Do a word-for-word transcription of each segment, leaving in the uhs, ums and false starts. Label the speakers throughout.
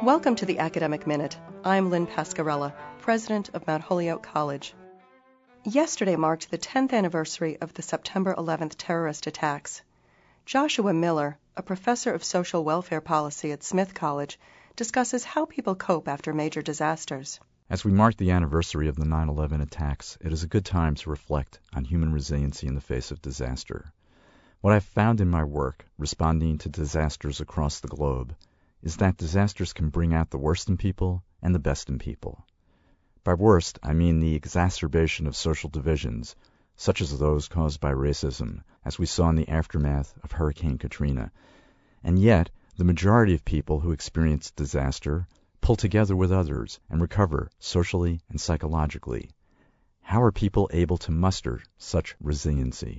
Speaker 1: Welcome to the Academic Minute. I'm Lynn Pascarella, president of Mount Holyoke College. Yesterday marked the tenth anniversary of the September eleventh terrorist attacks. Joshua Miller, a professor of social welfare policy at Smith College, discusses how people cope after major disasters.
Speaker 2: As we mark the anniversary of the nine eleven attacks, it is a good time to reflect on human resiliency in the face of disaster. What I've found in my work, responding to disasters across the globe, is that disasters can bring out the worst in people and the best in people. By worst, I mean the exacerbation of social divisions, such as those caused by racism, as we saw in the aftermath of Hurricane Katrina. And yet, the majority of people who experience disaster pull together with others and recover socially and psychologically. How are people able to muster such resiliency?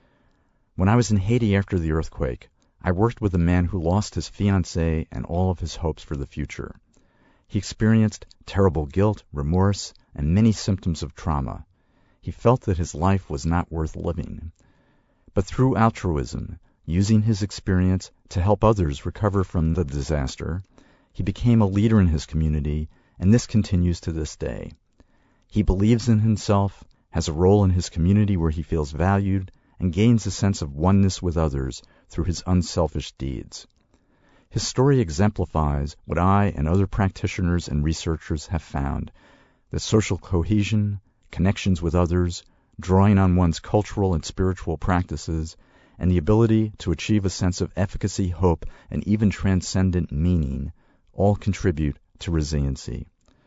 Speaker 2: When I was in Haiti after the earthquake, I worked with a man who lost his fiancée and all of his hopes for the future. He experienced terrible guilt, remorse, and many symptoms of trauma. He felt that his life was not worth living. But through altruism, using his experience to help others recover from the disaster, he became a leader in his community, and this continues to this day. He believes in himself, has a role in his community where he feels valued, and gains a sense of oneness with others through his unselfish deeds. His story exemplifies what I and other practitioners and researchers have found, that social cohesion, connections with others, drawing on one's cultural and spiritual practices, and the ability to achieve a sense of efficacy, hope, and even transcendent meaning all contribute to resiliency.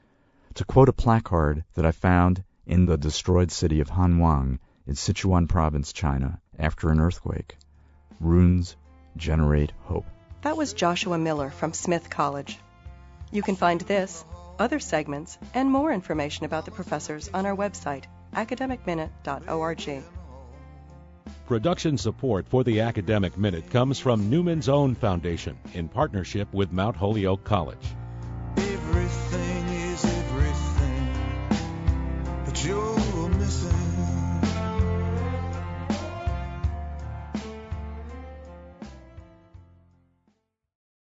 Speaker 2: To quote a placard that I found in the destroyed city of Hanwang in Sichuan province, China, after an earthquake, runes generate hope.
Speaker 1: That was Joshua Miller from Smith College. You can find this, other segments, and more information about the professors on our website, academic minute dot org.
Speaker 3: Production support for the Academic Minute comes from Newman's Own Foundation in partnership with Mount Holyoke College.
Speaker 4: Everything is everything, but you're